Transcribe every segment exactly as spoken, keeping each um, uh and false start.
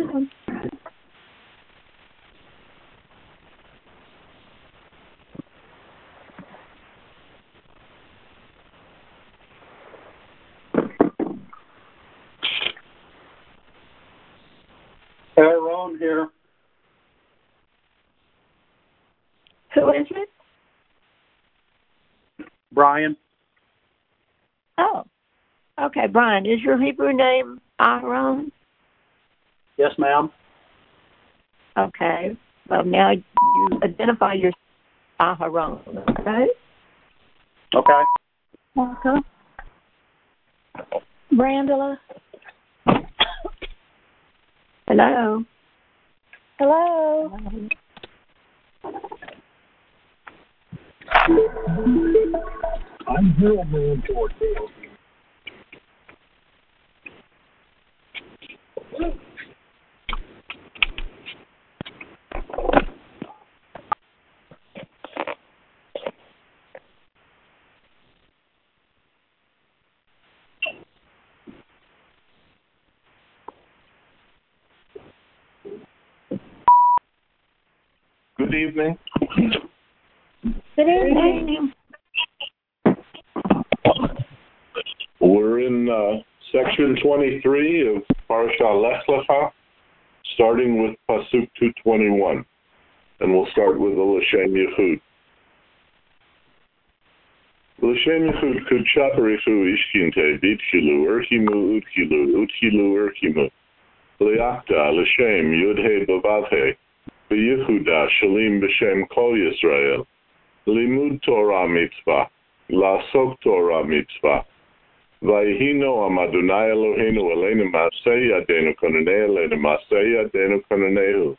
Aaron here. Who is it? Brian. Oh, okay, Brian. Is your Hebrew name Aaron? Yes, ma'am. Okay. Well, now you identify your Aaron, okay? Okay. Welcome. Brandela. Hello. Hello. I'm Harold Man George. Good evening. Good evening. We're in uh, section twenty-three of Parashah Lech Lecha, starting with Pasuk two twenty-one. And we'll start with the L'Shem Yechud. L'Shem Yechud kud shaparichu ishkinte bitchilu urchimu utchilu utchilu urchimu. Liakta L'Shem yudhe bavadhe. B'Yehuda shalim b'Shem kol Yisrael. Limud Torah mitzvah. La'asok Torah mitzvah. Vayihino am Adonai Eloheinu eleinu ma'aseh yadenu konanei eleinu ma'aseh yadenu konanehu.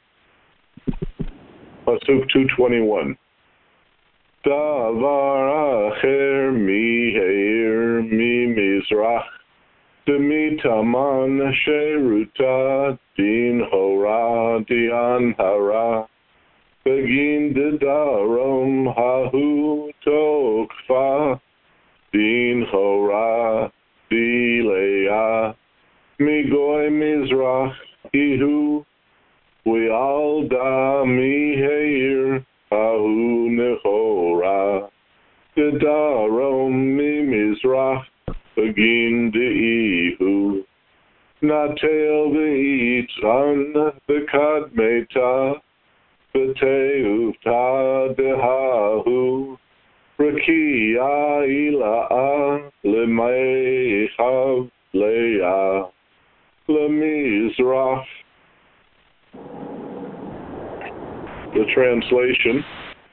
Pasuk two twenty-one. Davar acher mi heir mi mizrach. Demi taman sheruta din hora dian hara. Begin de darom hahu tokfa. Din hora dilea. Migoy mizrach ihu. We all da mi heir hahu nehora. De darom mi mizrach. Begin de ihu. Natel de itzan the kadmeta. V'teufta dehahu. Rakia ila'a lemeichav le'a. Lemizrach. The translation.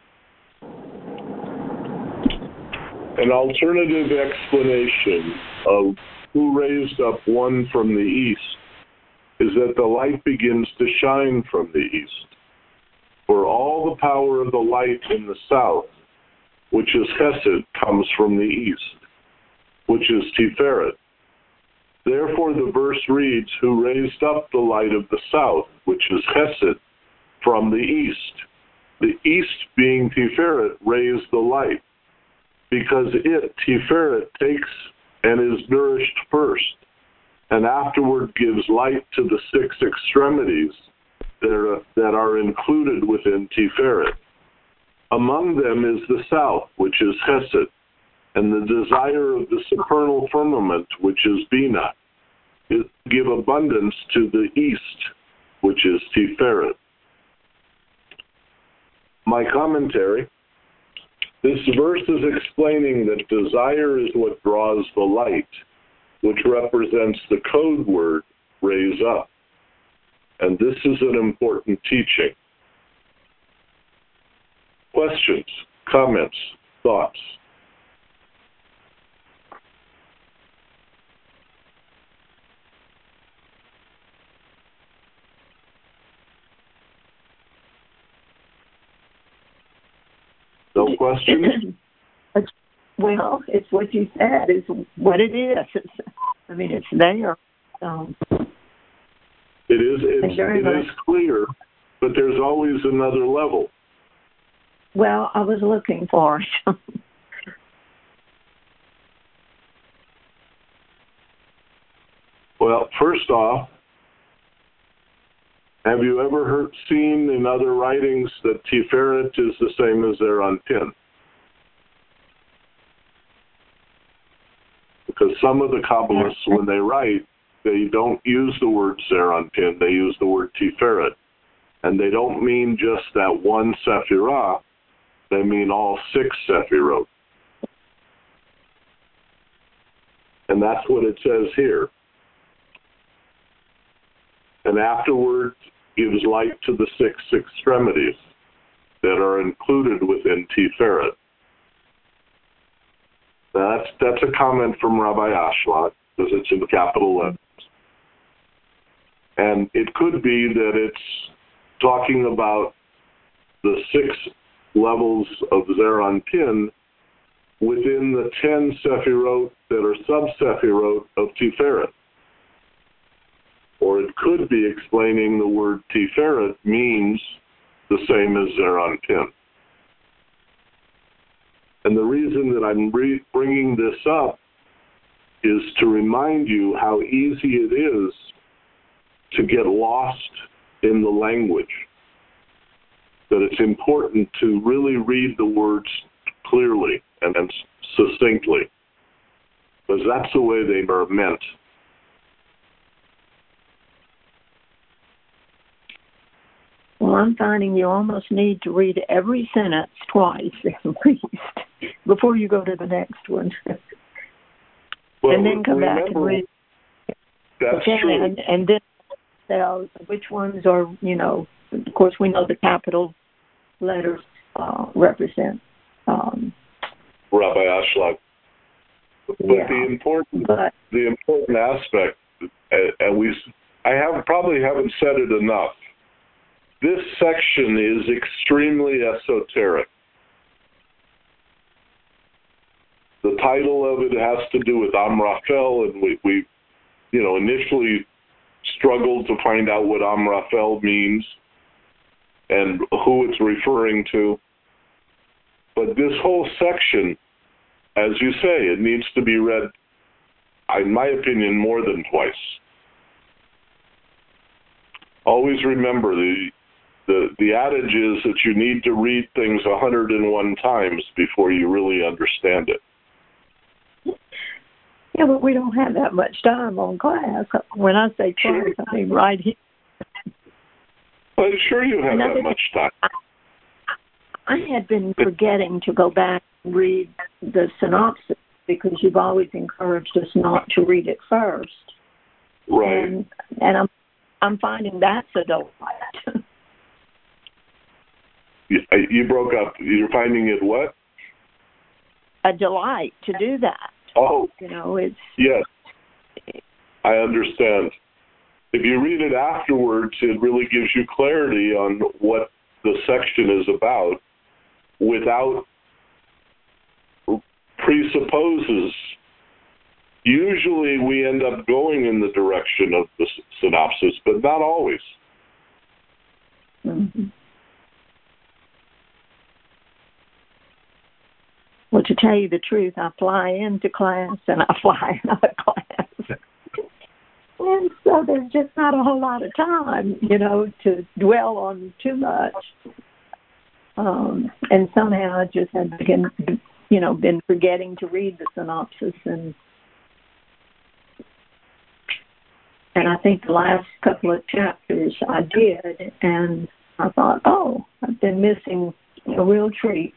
An alternative explanation of who raised up one from the east is that the light begins to shine from the east. For all the power of the light in the south, which is Chesed, comes from the east, which is Tiferet. Therefore the verse reads, who raised up the light of the south, which is Chesed, from the east. The east, being Tiferet, raised the light, because it, Tiferet, takes and is nourished first, and afterward gives light to the six extremities that are, that are included within Tiferet. Among them is the south, which is Chesed, and the desire of the supernal firmament, which is Bina, is to give abundance to the east, which is Tiferet. My commentary. This verse is explaining that desire is what draws the light, which represents the code word, raise up. And this is an important teaching. Questions, comments, thoughts? No questions? Well, it's what you said. It's what it is. It's, I mean, it's there. So. It is, it's, it is clear, but there's always another level. Well, I was looking for it. Well, first off, Have you ever heard, seen in other writings that Tiferet is the same as Zeir Anpin? Because some of the Kabbalists, when they write, they don't use the word Zeir Anpin, they use the word Tiferet. And they don't mean just that one Sephirah, they mean all six Sephirot. And that's what it says here. And afterwards gives light to the six extremities that are included within Tiferet. That's, that's a comment from Rabbi Ashlag, because it's in capital letters. And it could be that it's talking about the six levels of Zeir Anpin within the ten Sephirot that are sub-Sephirot of Tiferet. Or it could be explaining the word Tiferet means the same as Zeir Anpin. And the reason that I'm re- bringing this up is to remind you how easy it is to get lost in the language. That it's important to really read the words clearly and, and succinctly, because that's the way they are meant. Well, I'm finding you almost need to read every sentence twice at least before you go to the next one. Well, and then come remember, back and read. That's okay, true. And, and then tell which ones are, you know, of course we know the capital letters uh, represent. Um, Rabbi Ashlag. But yeah, the important, but, the important aspect, and we, I have probably haven't said it enough. This section is extremely esoteric. The title of it has to do with Amraphel, and we, we, you know, initially struggled to find out what Amraphel means and who it's referring to. But this whole section, as you say, it needs to be read, in my opinion, more than twice. Always remember, the the the adage is that you need to read things one hundred one times before you really understand it. yeah, but we don't have that much time on class. When I say class, Sure. I mean right here. Well, sure you have Another that much time. I, I had been forgetting to go back and read the synopsis because you've always encouraged us not to read it first. Right. And, and I'm I'm finding that's a delight. You, you broke up. You're finding it what? a delight to do that. Oh. You know, it's... Yes. I understand. If you read it afterwards, it really gives you clarity on what the section is about without presupposes. Usually we end up going in the direction of the synopsis, but not always. Mm-hmm. Well, to tell you the truth, I fly into class and I fly out of class. And so there's just not a whole lot of time, you know, to dwell on too much. Um, and somehow I just had been, you know, been forgetting to read the synopsis. And and I think the last couple of chapters I did. And I thought, oh, I've been missing a real treat.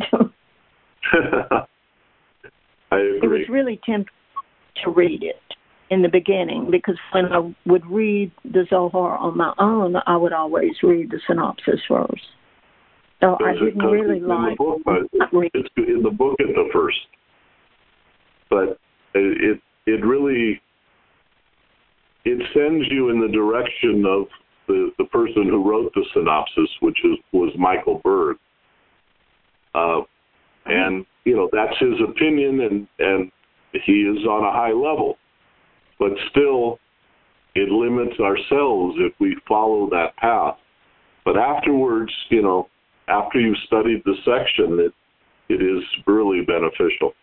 I agree. It was really tempting to read it in the beginning because when I would read the Zohar on my own, I would always read the synopsis first. So I didn't really like it. It's in the book at the first, but it it really it sends you in the direction of the, the person who wrote the synopsis, which is was Michael Berg. Uh, and you know that's his opinion, and and he is on a high level, but still, it limits ourselves if we follow that path. But afterwards, you know, after you've studied the section, it it is really beneficial.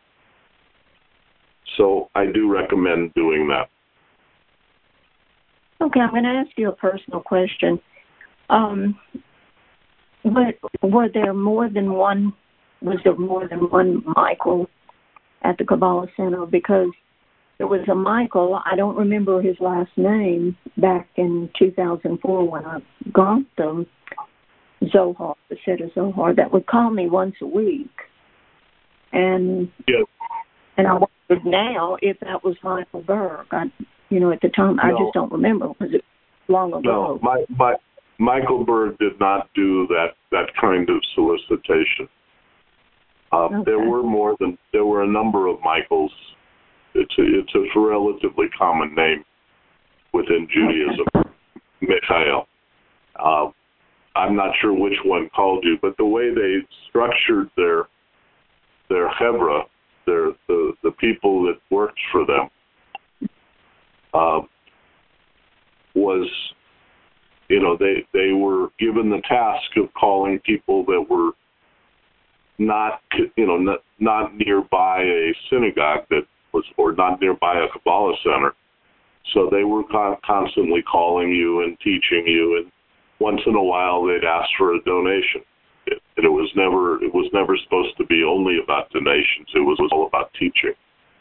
So I do recommend doing that. Okay, I'm going to ask you a personal question. Um, but were there more than one? Was there more than one Michael at the Kabbalah Center? Because there was a Michael, I don't remember his last name, back in two thousand four when I got the Zohar, the Seder Zohar, that would call me once a week. And Yes. and I wondered now if that was Michael Berg. I, you know, at the time, I No. just don't remember. Was it long ago? No, my, my, Michael Berg did not do that, that kind of solicitation. Uh, Okay. There were more than, there were a number of Michaels. It's a, it's a relatively common name within Judaism, Okay. Michael. Uh, I'm not sure which one called you, but the way they structured their their chevra, their the, the people that worked for them, uh, was, you know, they they were given the task of calling people that were not, you know, not, not nearby a synagogue that was, or not nearby a Kabbalah center. So they were con- constantly calling you and teaching you, and once in a while they'd ask for a donation. It, and it was never it was never supposed to be only about donations. It was all about teaching.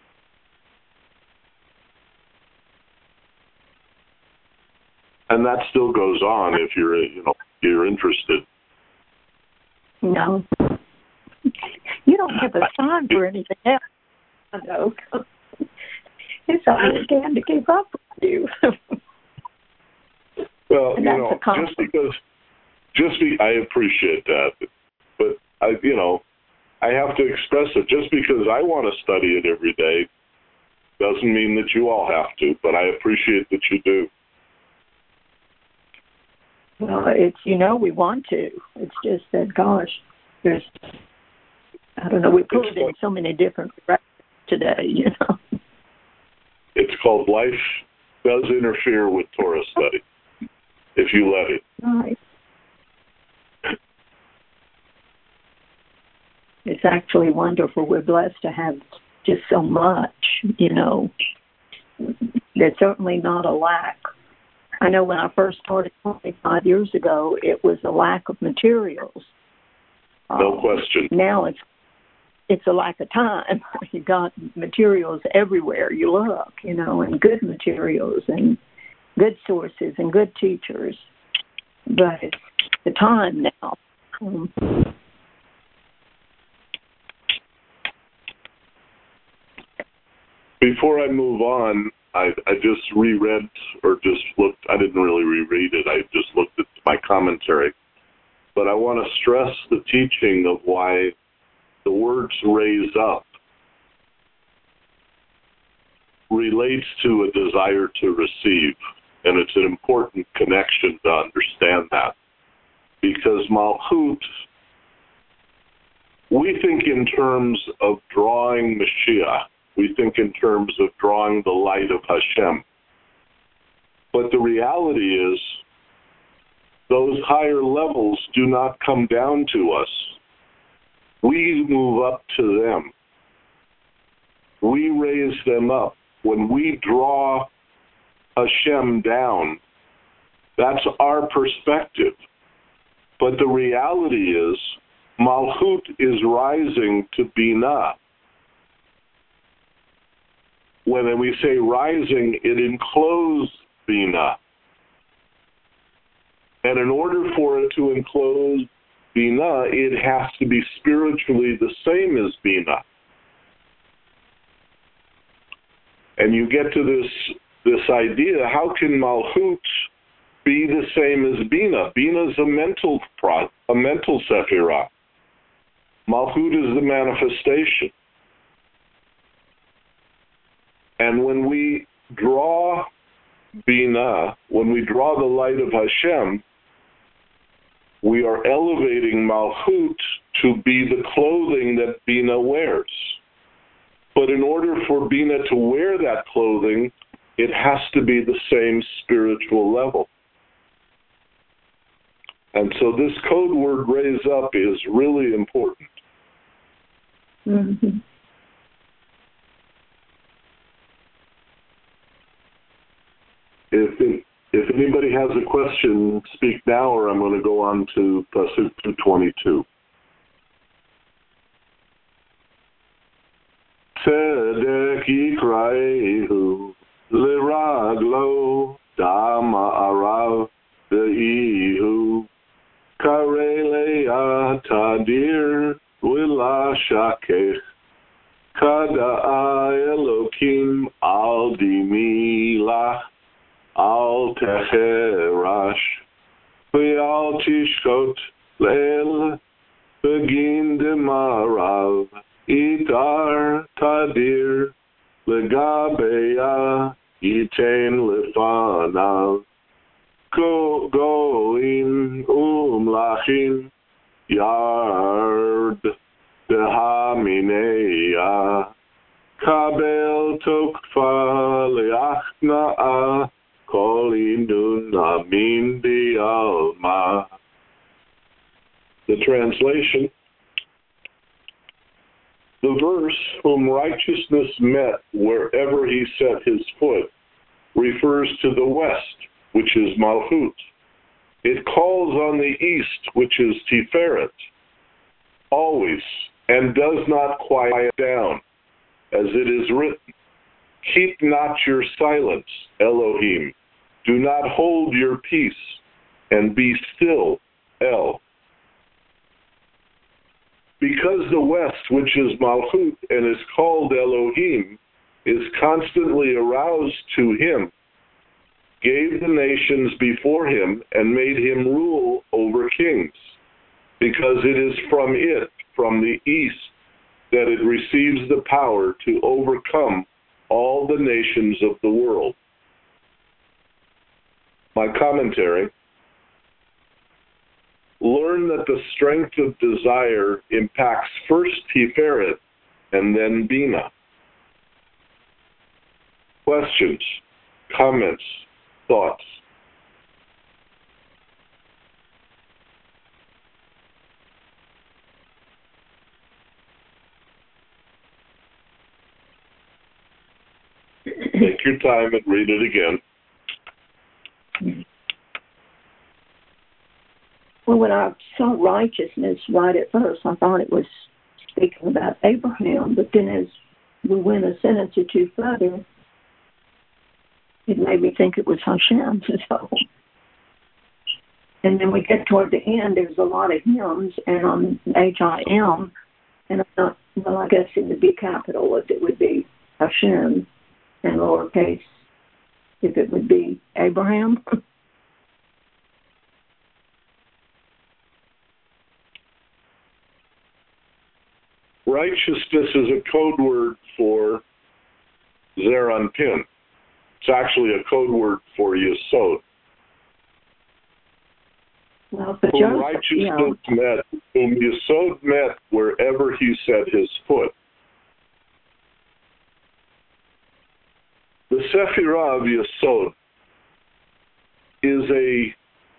And that still goes on if you're you know you're interested. No. You don't have a sign for anything else, I know. It's always can to keep up with you. Well, And you that's know, a compliment. just because, just be, I appreciate that, but I, you know, I have to express it. Just because I want to study it every day doesn't mean that you all have to. But I appreciate that you do. Well, it's, you know, we want to. It's just that, gosh, there's, I don't know, we put it in so many different directions today, you know. It's called life does interfere with Torah study if you let it. Right. It's actually wonderful. We're blessed to have just so much, you know. There's certainly not a lack. I know when I first started twenty-five years ago, it was a lack of materials. No Um, question. Now it's it's a lack of time. You got materials everywhere you look, you know, and good materials and good sources and good teachers. But it's the time now. Um, Before I move on, I, I just reread or just looked. I didn't really reread it. I just looked at my commentary. But I want to stress the teaching of why the words raise up relates to a desire to receive. And it's an important connection to understand that. Because Malchut, we think in terms of drawing Mashiach. We think in terms of drawing the light of Hashem. But the reality is, those higher levels do not come down to us. We move up to them. We raise them up. When we draw Hashem down, that's our perspective. But the reality is, Malchut is rising to Binah. When we say rising, it encloses Binah. And in order for it to enclose Binah, it has to be spiritually the same as Binah. And you get to this this idea, how can Malchut be the same as Binah? Binah is a mental pro, a mental sephirah. Malchut is the manifestation. And when we draw Binah, when we draw the light of Hashem, we are elevating Malchut to be the clothing that Binah wears. But in order for Binah to wear that clothing, it has to be the same spiritual level. And so this code word raise up is really important. mm-hmm. If it, If anybody has a question, speak now, or I'm going to go on to Pasuk two twenty-two. Tzedek yikraehu liraglo dama arav de'ihu karele atadir wila shakech kada elokim al dimilach al techerash ve'al tishkot le'el begin demarav itar tadir legabeya yitain lefanav go goim umlachim yard dehamineya kabel tokfa leachna'a kolinu namin dialma. The translation: the verse, whom righteousness met wherever he set his foot, refers to the west, which is Malchut. It calls on the east, which is Tiferet, always, and does not quiet down, as it is written, keep not your silence, Elohim. Do not hold your peace, and be still, El. Because the west, which is Malchut and is called Elohim, is constantly aroused to him, gave the nations before him, and made him rule over kings, because it is from it, from the east, that it receives the power to overcome all the nations of the world. My commentary: learn that the strength of desire impacts first Tiferet and then Bina. Questions, comments, thoughts? Take your time and read it again. Well, when I saw righteousness right at first, I thought it was speaking about Abraham, but then as we went a sentence or two further, it made me think it was Hashem. So, and then we get toward the end, there's a lot of hymns, and on H I M, and I'm not, well, I guess it would be capital if it would be Hashem, and lowercase if it would be Abraham. Righteousness is a code word for Zeranpin. It's actually a code word for Yesod. Well, but whom Joseph, righteousness you know, met, whom Yesod met wherever he set his foot. The Sephirah of Yesod is a,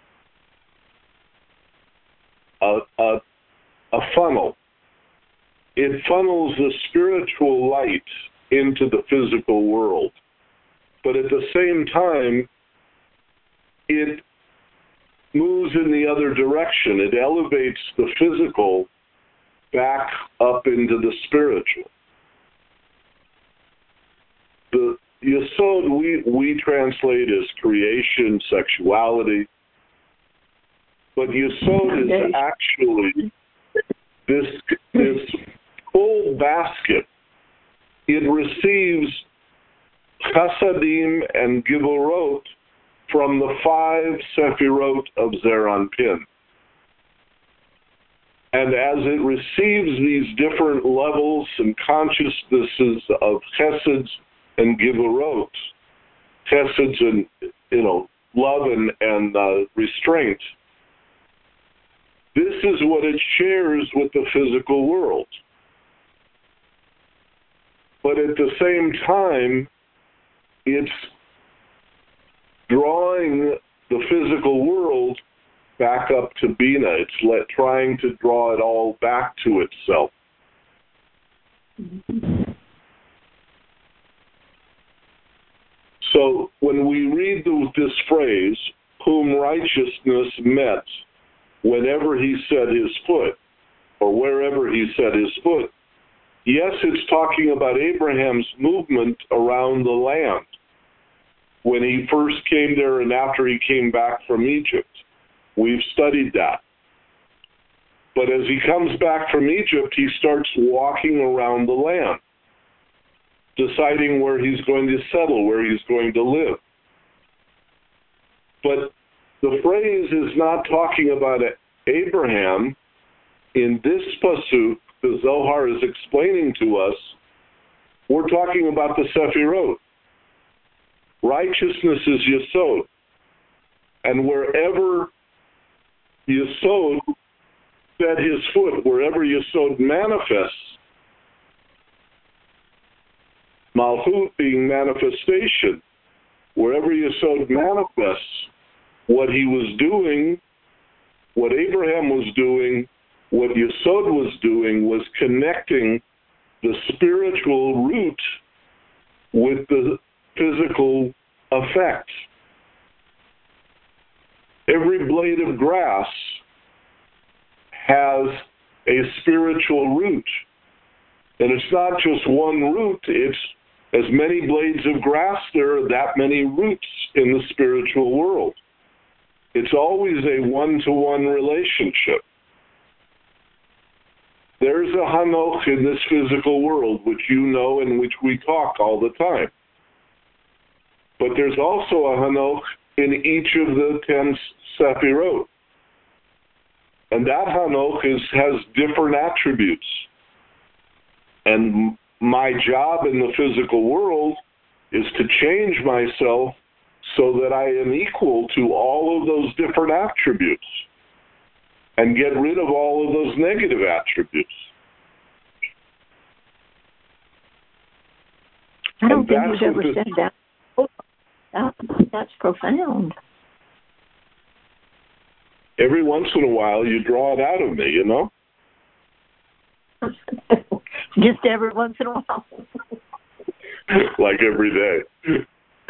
a, a, a funnel. It funnels the spiritual light into the physical world. But at the same time, it moves in the other direction. It elevates the physical back up into the spiritual. The Yesod we, we translate as creation, sexuality, but Yesod is actually this, this full basket. It receives Chasadim and Givorot from the five Sephirot of Zeranpin. And as it receives these different levels and consciousnesses of Cheseds and Givorot, Cheseds and, you know, love and, and uh, restraint, this is what it shares with the physical world. But at the same time, it's drawing the physical world back up to Bina. It's let, trying to draw it all back to itself. So when we read this phrase, whom righteousness met whenever he set his foot, or wherever he set his foot, yes, it's talking about Abraham's movement around the land when he first came there and after he came back from Egypt. We've studied that. But as he comes back from Egypt, he starts walking around the land, deciding where he's going to settle, where he's going to live. But the phrase is not talking about Abraham. In this pasuk, the Zohar is explaining to us, we're talking about the Sephirot. Righteousness is Yesod. And wherever Yesod set his foot, wherever Yesod manifests, Malchut being manifestation, wherever Yesod manifests, what he was doing, what Abraham was doing, what Yesod was doing was connecting the spiritual root with the physical effect. Every blade of grass has a spiritual root. And it's not just one root, it's as many blades of grass, there are that many roots in the spiritual world. It's always a one-to-one relationship. There's a Hanoch in this physical world, which you know and which we talk all the time. But there's also a Hanoch in each of the ten Sephirot. And that Hanoch is, has different attributes. And my job in the physical world is to change myself so that I am equal to all of those different attributes and get rid of all of those negative attributes. I don't think you've ever said that. that. That's profound. Every once in a while, you draw it out of me, you know? Just every once in a while. Like every day.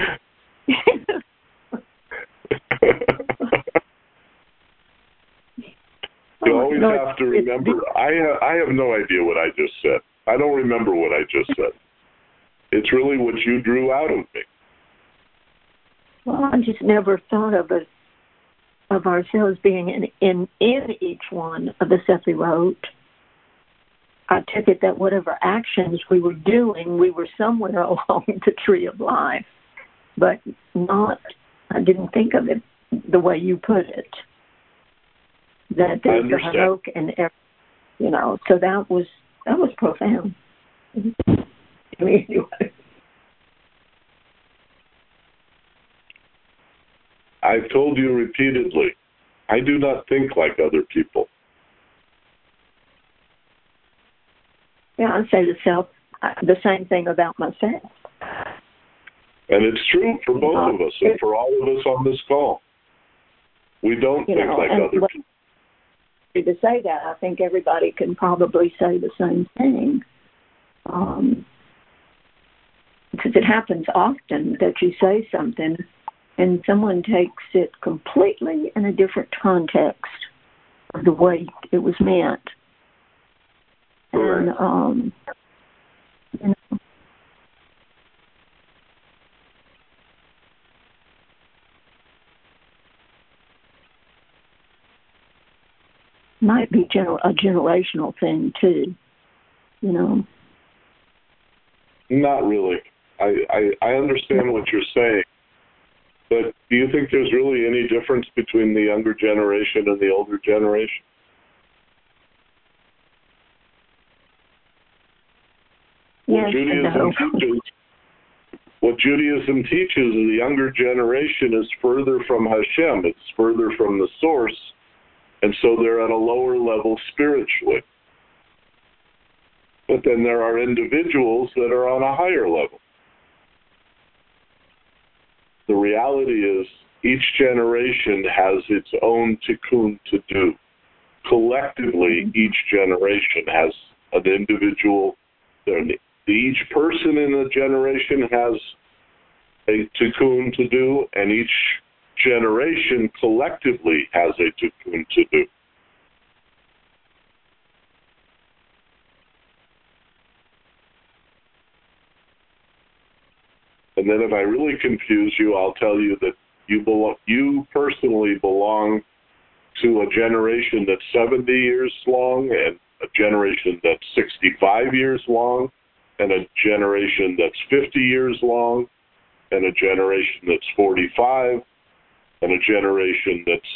You always no, have to remember, I have, I have no idea what I just said. I don't remember what I just said. It's really what you drew out of me. Well, I just never thought of it, of ourselves being in, in, in each one of the Sephirot. I took it that whatever actions we were doing, we were somewhere along the tree of life, but not, I didn't think of it the way you put it. That there's a Hanoch and every, you know, so that was, that was profound. I mean, anyway. I've told you repeatedly, I do not think like other people. Yeah, I say the self, the same thing about myself. And it's true for both uh, of us and for all of us on this call. We don't think know, like other people. To say that, I think everybody can probably say the same thing. Um, because it happens often that you say something and someone takes it completely in a different context of the way it was meant. Correct. And, um, you know, might be gener- a generational thing too, you know. Not really. I, I, I understand what you're saying, but do you think there's really any difference between the younger generation and the older generation? Yes, what Judaism teaches, what Judaism teaches, the younger generation is further from Hashem. It's further from the source, and so they're at a lower level spiritually. But then there are individuals that are on a higher level. The reality is each generation has its own tikkun to do. Collectively, each generation has an individual, each person in a generation has a tikkun to do, and each generation collectively has a tikkun to do. And then if I really confuse you, I'll tell you that you belong, you personally belong to a generation that's seventy years long, and a generation that's sixty-five years long, and a generation that's fifty years long, and a generation that's forty-five, and a generation that's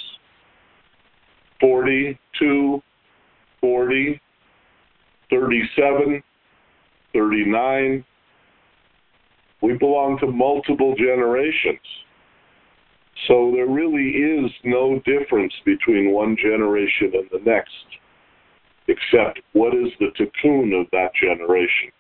forty-two, forty, thirty-seven, thirty-nine. We belong to multiple generations. So there really is no difference between one generation and the next, except what is the tikkun of that generation.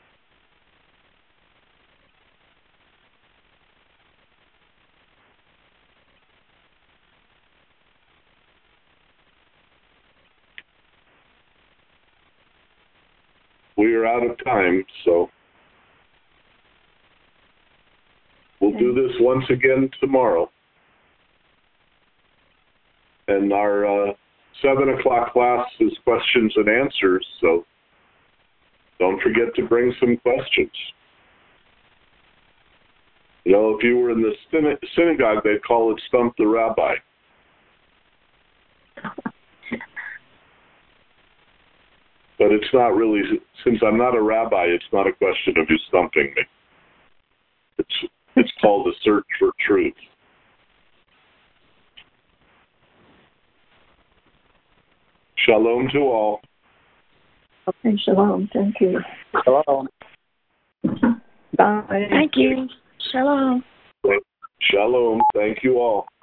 We are out of time, so we'll do this once again tomorrow. And our uh, seven o'clock class is questions and answers, so don't forget to bring some questions. You know, if you were in the synagogue, they'd call it Stump the Rabbi. But it's not really, since I'm not a rabbi, it's not a question of you stumping me. It's, it's called a search for truth. Shalom to all. Okay, shalom. Thank you. Shalom. Bye. Thank you. Shalom. Shalom. Thank you all.